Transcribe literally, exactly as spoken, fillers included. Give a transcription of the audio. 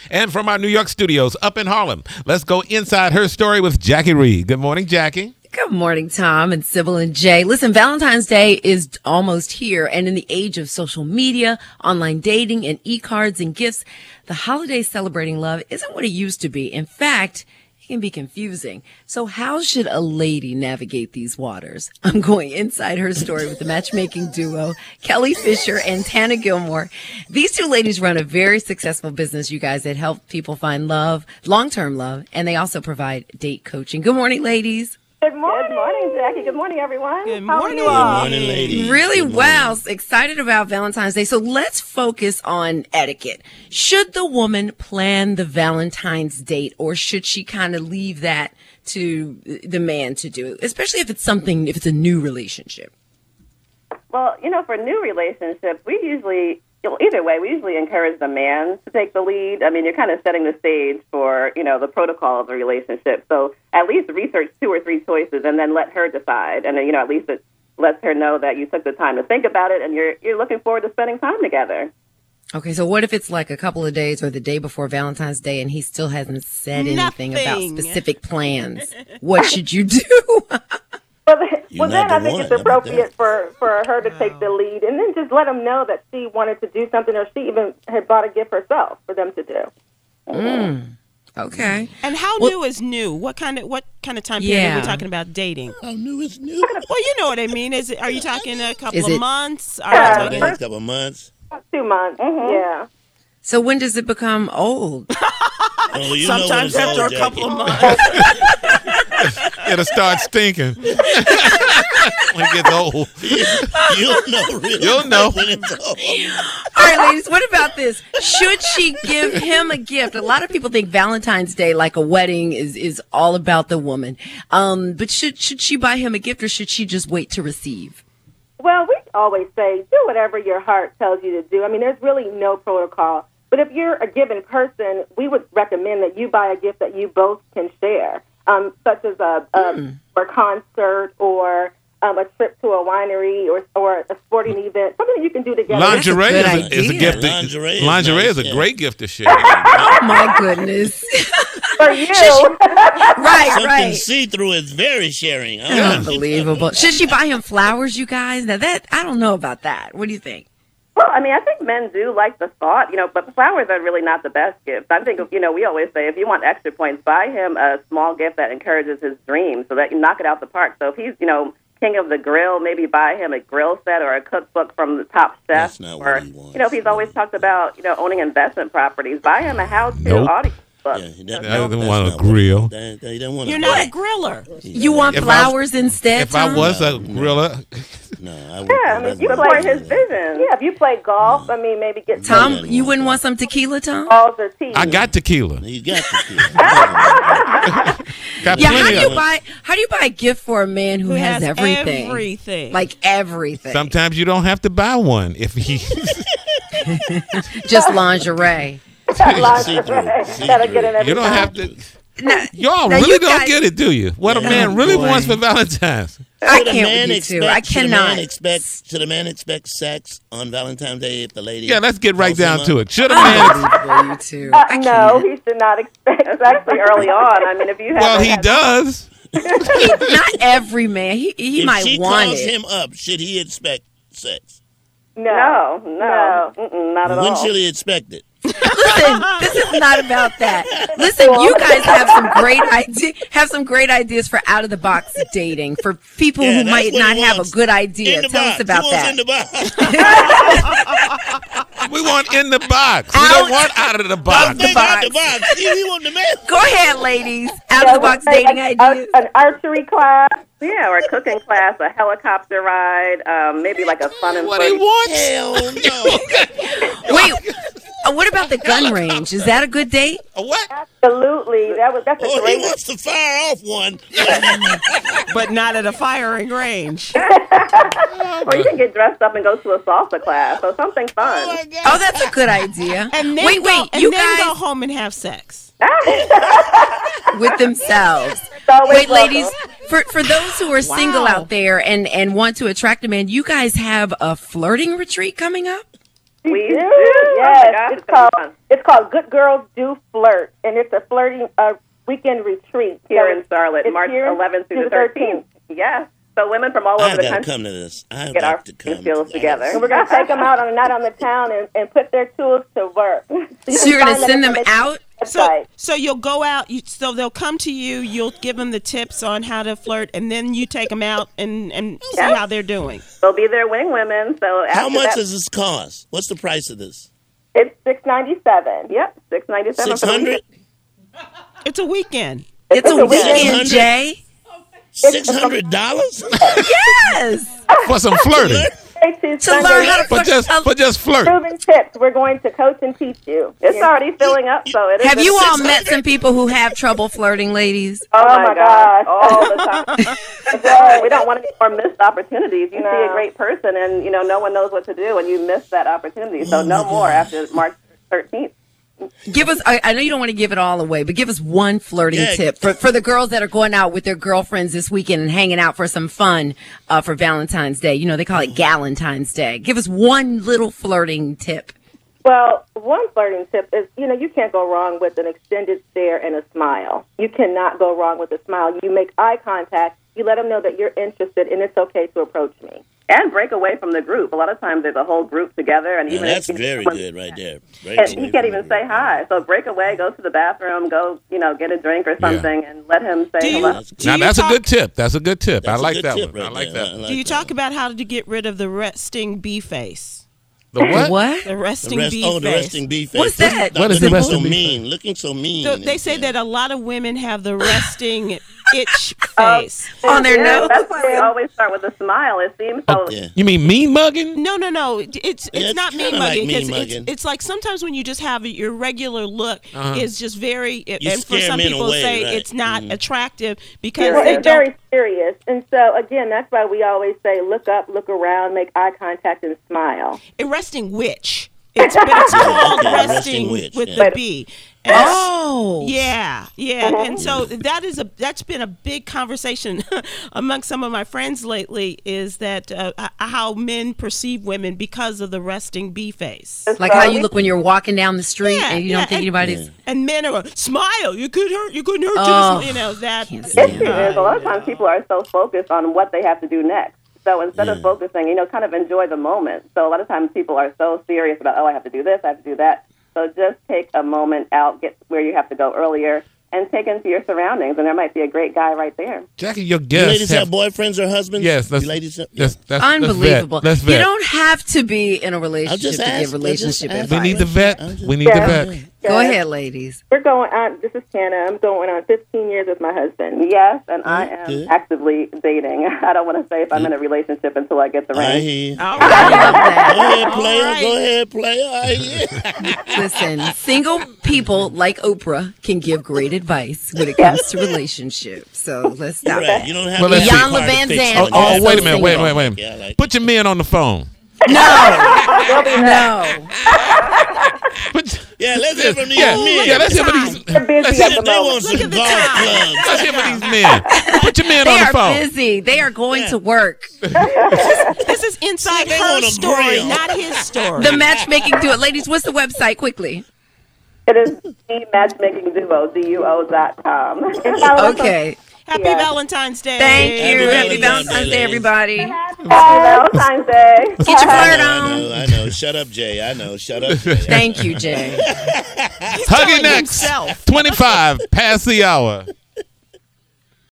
And from our New York studios up in Harlem, let's go inside her story with Jackie Reed. Good morning, Jackie. Good morning, Tom and Sybil and Jay. Listen, Valentine's Day is almost here, and in the age of social media, online dating, and e-cards and gifts, the holiday celebrating love isn't what it used to be. In fact, it can be confusing. So how should a lady navigate these waters? I'm going inside her story with the matchmaking duo, Kelly Fisher and Tana Gilmore. These two ladies run a very successful business, you guys, that help people find love, long-term love, and they also provide date coaching. Good morning, ladies. Good morning. Good morning, Jackie. Good morning, everyone. Good How morning. are you all? Good morning, ladies. Really Good morning. well. Excited about Valentine's Day. So let's focus on etiquette. Should the woman plan the Valentine's date, or should she kind of leave that to the man to do, especially if it's something, if it's a new relationship? Well, you know, for new relationships, we usually, you know, either way, we usually encourage the man to take the lead. I mean, you're kind of setting the stage for, you know, the protocol of the relationship. So at least research two or three choices and then let her decide. And then, you know, at least it lets her know that you took the time to think about it and you're you're looking forward to spending time together. Okay, so what if it's like a couple of days or the day before Valentine's Day and he still hasn't said anything Nothing. about specific plans? What should you do? Well, then, You're well, then not I the think one. it's How about appropriate that? for, for her to take the lead and then just let them know that she wanted to do something or she even had bought a gift herself for them to do. Mm, okay. And how Well- new is new? What kind of what kind of time period Yeah. are we talking about dating? How new is new? Well, you know what I mean. Is it? Are you talking a couple Is of it- months? Are Yeah. you The talking? next couple of months. Two months. Yeah. So when does it become old? Oh, you know when Sometimes it's after old, a couple of Jackie. months. It'll start stinking when it gets old. You'll know really You'll know. when it's old. All right, ladies, what about this? Should she give him a gift? A lot of people think Valentine's Day, like a wedding, is, is all about the woman. Um, but should should she buy him a gift, or should she just wait to receive? Well, we always say do whatever your heart tells you to do. I mean, there's really no protocol. But if you're a given person, we would recommend that you buy a gift that you both can share, um, such as a, a Mm. or concert or um, a trip to a winery or or a sporting event, something that you can do together. Lingerie That's a is good a, is a idea. gift. That, Lingerie is lingerie nice, is a yeah. great gift to share. Oh my goodness! For you. right, Something right. see-through is very sharing. Huh? Unbelievable. Should she buy him flowers, you guys? Now that I don't know about that. What do you think? Well, I mean, I think men do like the thought, you know, but flowers are really not the best gift. I think, you know, we always say if you want extra points, buy him a small gift that encourages his dreams so that you knock it out the park. So if he's, you know, king of the grill, maybe buy him a grill set or a cookbook from the Top Chef. That's not or, what he wants. you know, if he's always talked about, you know, owning investment properties, buy him a how-to Nope. audio book. Yeah, that, I don't that's want a not what he grill. wants. They, they don't want You're a not a grill. griller. You want If I- flowers instead? If I Tom? was a No, no. griller, No, I would. Yeah, I mean, you play his vision. Yeah, if you play golf, I mean, maybe get Tom, Yeah, you no, wouldn't no. want some tequila, Tom? balls or teeth. I got tequila. He's got to. Got Yeah, how plenty do of you it. buy? How do you buy a gift for a man who, Who has, has everything? everything. Like everything. Sometimes you don't have to buy one if he. Just lingerie. See-through. Gotta get in every You don't time. have to. Now, Y'all now really you don't guys- get it, do you? What a Yeah. man Oh, really boy. wants for Valentine's. I Should a can't man with you two. expect- I should a cannot. man expect? Should a man expect sex on Valentine's Day if the lady? Yeah, let's get right calls him down up? to it. Should a man? Unbelievable, you two. Uh, I no, can't. he should not expect, especially early on. I mean, if you have Well, he does. Not every man. He he If might she want calls it. him up, should he expect sex? No, no, Mm-mm, not at When all. should he expect it? Listen, this is not about that. Listen, you guys have some great idea, have some great ideas for out of the box dating for people Yeah, who that's might what not he have a wants. good In idea. the Tell box. us about he wants that. in the box. We want in the box. We Out- don't want out of the box. Take out the box. box. He, he want the man. Go ahead, ladies. Out of the box Yeah, dating like ideas. a- An archery class. Yeah, or a cooking class, a helicopter ride, um, maybe like a fun and What he play. wants? Hell no. Wait, uh, what about the gun range? Is that a good date? A what? Absolutely, that was that's a Oh, he great. wants to fire off one. but not at a firing range. Or you can get dressed up and go to a salsa class, so something Oh fun. my God. Oh, that's a good idea. And then wait, go, wait, and you then guys go home and have sex. with themselves. Always Wait, welcome. ladies, for for those who are single Wow. out there and and want to attract a man, you guys have a flirting retreat coming up? We do. do. Oh Yes, my gosh, it's it's gonna be called fun. it's called Good Girls Do Flirt, and it's a flirting uh, weekend retreat Here So in Charlotte, it's March here eleventh through the thirteenth. Yes. So women from all over I've the got to country come to this. I've get our got to come. skills together. And we're going to take them out on a night on the town and, and put their tools to work. So you're going to send them out? So, Website. so you'll go out. You, so they'll come to you. You'll give them the tips on how to flirt, and then you take them out and, and see Yes. how they're doing. They'll be there winning women. So after How much that, does this cost? What's the price of this? It's six ninety-seven. Yep, six ninety seven. Six hundred. It's a weekend. It's a a weekend. weekend, Jay. Six hundred dollars Yes. For some flirting. To To learn how to For flirt. just for just flirt. proven tips. We're going to coach and teach you. It's already filling up, so it is. Have you all six met hundred. some people who have trouble flirting, ladies? Oh, Oh, my my gosh, gosh. all the time. we don't want any more missed opportunities. You see No. a great person, and you know no one knows what to do, and you miss that opportunity. So no more after March thirteenth. Give us, I, I know you don't want to give it all away, but give us one flirting Yeah. tip for, for the girls that are going out with their girlfriends this weekend and hanging out for some fun uh, for Valentine's Day. You know, they call it Galentine's Day. Give us one little flirting tip. Well, one flirting tip is, you know, you can't go wrong with an extended stare and a smile. You cannot go wrong with a smile. You make eye contact. You let them know that you're interested, and it's okay to approach me. And break away from the group. A lot of times there's a whole group together, and Now, even that's if very someone- good right there. Break And away he can't from even the say group. hi. So break away, go to the bathroom, go, you know, get a drink or something, and let him say Do you- hello. That's good. Do Now you that's talk- a good tip. That's a good tip. That's I a like good that tip one. right I like there. that. I one. like Do you that talk one. about how to get rid of the resting bee face? The what? What? The resting The rest, bee oh, the face. resting bee face. What's that? What is the looking resting so bee mean? Looking so mean. So they say that a lot of women have the resting itch Oh. face. On their Yeah, nose? that's why we always start with a smile. It seems so. Yeah. You mean mean mugging? No, no, no. It's it's Yeah, it's not mean kinda like mugging. mean 'Cause mugging. It's, it's like sometimes when you just have your regular look Uh-huh. is just very, You and for scare some men people away, say right. it's not Mhm. attractive because Well, they it's don't. very serious. And so, again, that's why we always say look up, look around, make eye contact, and smile. A resting witch. It's, but it's called okay, resting, resting witch, with yeah. the bee. And Oh. Yeah, yeah, and so that is a that's been a big conversation among some of my friends lately. Is that uh, h- how men perceive women because of the resting bee face? Like how you look when you're walking down the street Yeah, and you yeah, don't think and- anybody's. And men are going, smile. You could hurt. You couldn't hurt. Oh, you, you know that. can't Issue stand it. is a lot of times people are so focused on what they have to do next. So instead Yeah. of focusing, you know, kind of enjoy the moment. So a lot of times people are so serious about, oh, I have to do this, I have to do that. So just take a moment out, get where you have to go earlier, and take into your surroundings, and there might be a great guy right there. Jackie, your You guests ladies have, have, boyfriends or husbands? yes. Let's, You ladies have, let's, let's, Unbelievable. Let's vet. You Let's vet. don't have to be in a relationship just to ask- give I relationship just ask. advice. We need the vet. I'm just- We need the Yeah. vet. Go Yes. ahead, ladies. We're going on, this is Tana, I'm going on fifteen years with my husband. Yes, and I am Good. actively dating. I don't want to say if I'm in a relationship until I get the I ring. hear you. All I right. love that. Go ahead, player. right. Go ahead, player. I hear you. Listen, single people like Oprah can give great advice when it comes to relationships. So let's stop Right. that. You don't have Well, to let's be see. Jan hard to Levan fix Zandt Oh, it. oh, also wait a minute. Wait, single. wait, wait. Yeah, I like Put your men on the phone. No, no. Put, Yeah, let's hear from these yeah, men. yeah, let's hear from these. They're busy Let's at hear, the They moment. want some Look at the golf time. clubs. let's hear from these men. Put your men They on the are phone. busy. They are going Yeah. to work. This is inside They her want a story, grill. not his story. The matchmaking do it. Ladies, what's the website quickly? It is the matchmaking duo, D U O dot com. Okay. Happy Yeah. Valentine's Day. Thank you. Happy Happy Valentine's Valentine's Day, Day, everybody. Valentine's Day. Get your I flirt know, I on. know, I know. Shut up, Jay. I know. Shut up, Jay. Thank you, Jay. Huggy telling next. himself. twenty-five past the hour.